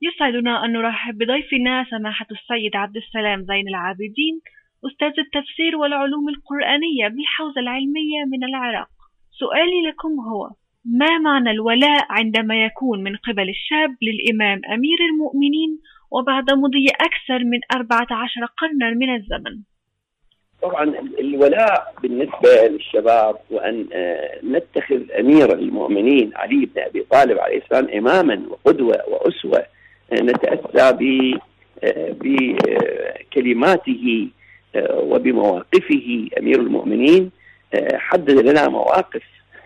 يسعدنا أن نرحب بضيفنا سماحة السيد عبد السلام زين العابدين، أستاذ التفسير والعلوم القرآنية بالحوزة العلمية من العراق. سؤالي لكم هو: ما معنى الولاء عندما يكون من قبل الشاب للإمام أمير المؤمنين وبعد مضي أكثر من 14 قرنا من الزمن؟ طبعا الولاء بالنسبة للشباب وأن نتخذ أمير المؤمنين علي بن أبي طالب عليه السلام إماما وقدوة وأسوة، نتأسى بكلماته وبمواقفه. أمير المؤمنين حدد لنا مواقف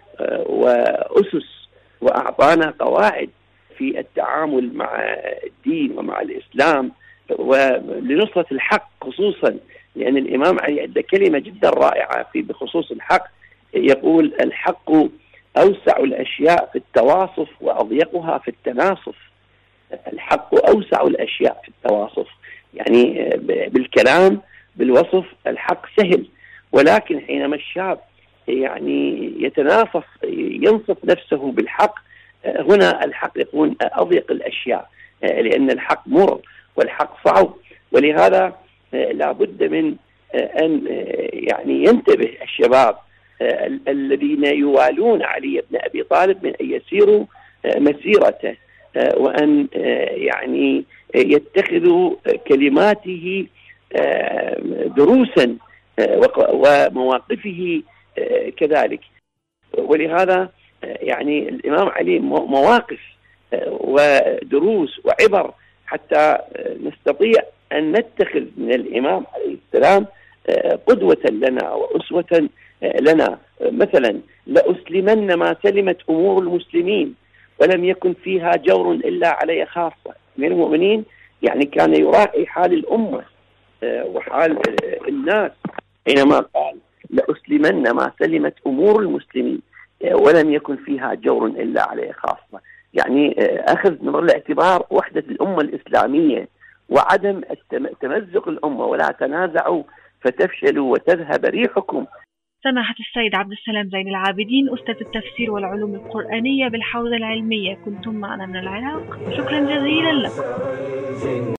وأسس وأعطانا قواعد في التعامل مع الدين ومع الإسلام ولنصرة الحق، خصوصا لأن الإمام علي عنده كلمة جدا رائعة بخصوص الحق، يقول: الحق أوسع الأشياء في التواصف وأضيقها في التناصف. الحق أوسع الأشياء في التواصف، يعني بالكلام بالوصف الحق سهل، ولكن حينما الشاب يعني يتنافس ينصف نفسه بالحق، هنا الحق يكون أضيق الأشياء، لأن الحق مر والحق صعب. ولهذا لا بد من أن يعني ينتبه الشباب الذين يوالون علي بن أبي طالب من أن يسيروا مسيرته، وأن يعني يتخذوا كلماته دروسا ومواقفه كذلك. ولهذا يعني الإمام علي مواقف ودروس وعبر حتى نستطيع أن نتخذ من الإمام عليه السلام قدوة لنا وأسوة لنا. مثلا: لأسلمن ما سلمت أمور المسلمين ولم يكن فيها جور إلا علي خاصة. من المؤمنين يعني كان يراعي حال الأمة وحال الناس، حينما قال: لأسلمن ما سلمت أمور المسلمين ولم يكن فيها جور إلا علي خاصة. يعني أخذ من الاعتبار وحدة الأمة الإسلامية وعدم تمزق الأمة، ولا تنازعوا فتفشلوا وتذهب ريحكم. سماحة السيد عبد السلام زين العابدين، أستاذ التفسير والعلوم القرآنية بالحوزة العلمية، كنتم معنا من العراق. شكرا جزيلا لكم.